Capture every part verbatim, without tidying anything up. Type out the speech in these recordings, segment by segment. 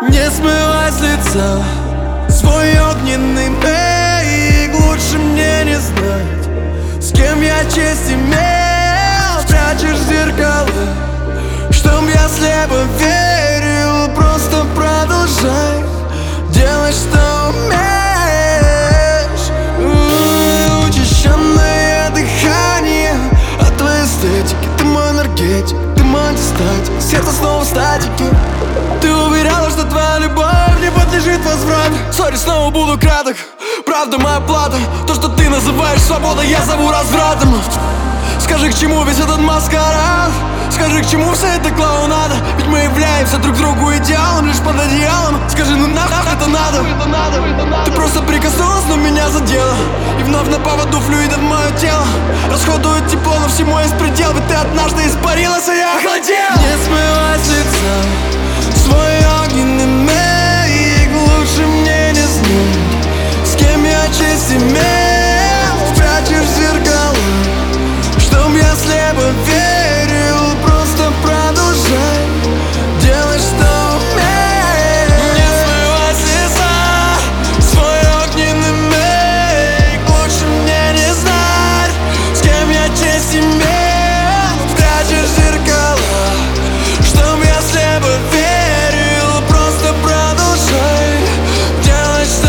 Не смывай с лица свой огненный мейк. Лучше мне не знать, с кем я честь имел. Прячешь зеркала, чтоб я слепо верил. Просто продолжай делать, что умеешь. У-у-у, Учащенное дыхание от твоей эстетики. Ты мой энергетик, ты мой антистатик. Сердце снова в статике. Ты уверяла, что твоя любовь не подлежит возврату. Сори, снова буду краток. Правда моя плата. То, что ты называешь свободой, я зову развратом. Скажи, к чему весь этот маскарад? Скажи, к чему вся эта клоунада? Ведь мы являемся друг другу идеалом, лишь под одеялом. Скажи, ну нахуй это надо? Ты просто прикоснулась, но меня задела. И вновь на поводу флюидов мое тело расходует тепло, но всему есть предел. Ведь ты однажды испарилась, а я охладел. Не смывай с лица свой огненный мейк. Лучше мне не знать, с кем я честь имел. Прячешь зеркала, чтоб я слепо верил. Просто продолжай делать, что умеешь. Не смывай с лица свой огненный мейк. Лучше мне не знать, с кем я честь имел. Прячешь зеркала, чтоб я слепо верил. Просто продолжай делать, что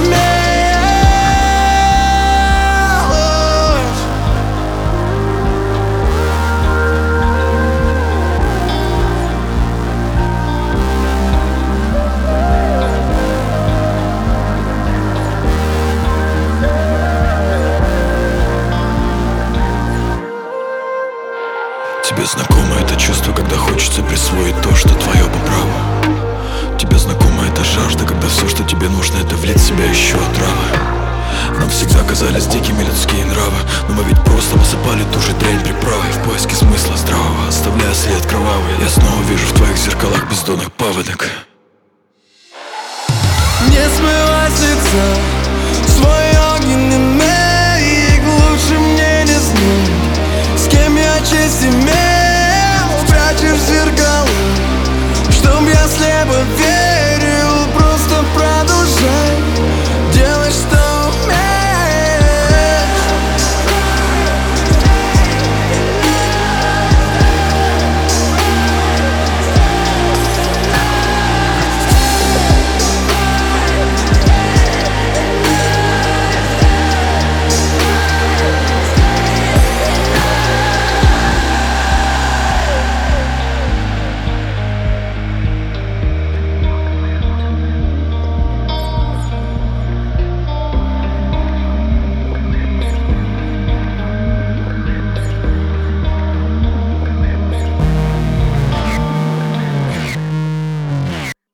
умеешь. Тебе знакомо это чувство, когда хочется присвоить то, что твое по праву. Тебе знакома эта жажда, когда все, что тебе нужно, это влить в себя еще отравы. Нам всегда казались дикими людские нравы, но мы ведь просто посыпали ту же дрянь приправой в поиске смысла здравого, оставляя след кровавый. Я снова вижу в твоих зеркалах бездонных паводок. Не смывай с лица